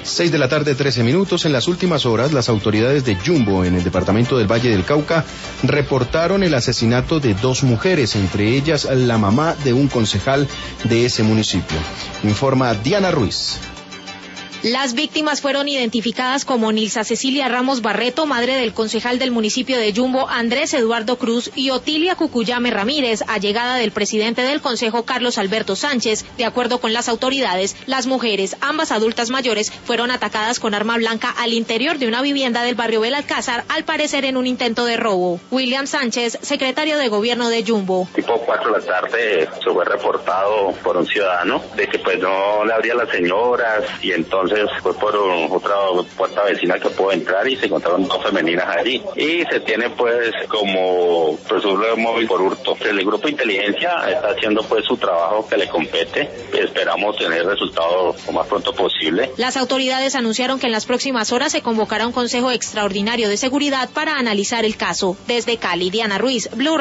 6:13 p.m. En las últimas horas, las autoridades de Yumbo, en el departamento del Valle del Cauca, reportaron el asesinato de 2 mujeres, entre ellas la mamá de un concejal de ese municipio. Informa Diana Ruiz. Las víctimas fueron identificadas como Nilsa Cecilia Ramos Barreto, madre del concejal del municipio de Yumbo, Andrés Eduardo Cruz, y Otilia Cucuyame Ramírez, allegada del presidente del consejo, Carlos Alberto Sánchez. De acuerdo con las autoridades, las mujeres, ambas adultas mayores, fueron atacadas con arma blanca al interior de una vivienda del barrio Belalcázar, al parecer en un intento de robo. William Sánchez, secretario de gobierno de Yumbo. Tipo 4 de la tarde se fue reportado por un ciudadano de que pues no le abría las señoras, y entonces fue por otra puerta vecina que pudo entrar y se encontraron 2 femeninas allí. Y se tiene pues como presunto móvil por hurto. El grupo de inteligencia está haciendo pues su trabajo que le compete. Esperamos tener resultados lo más pronto posible. Las autoridades anunciaron que en las próximas horas se convocará un consejo extraordinario de seguridad para analizar el caso. Desde Cali, Diana Ruiz, Blue.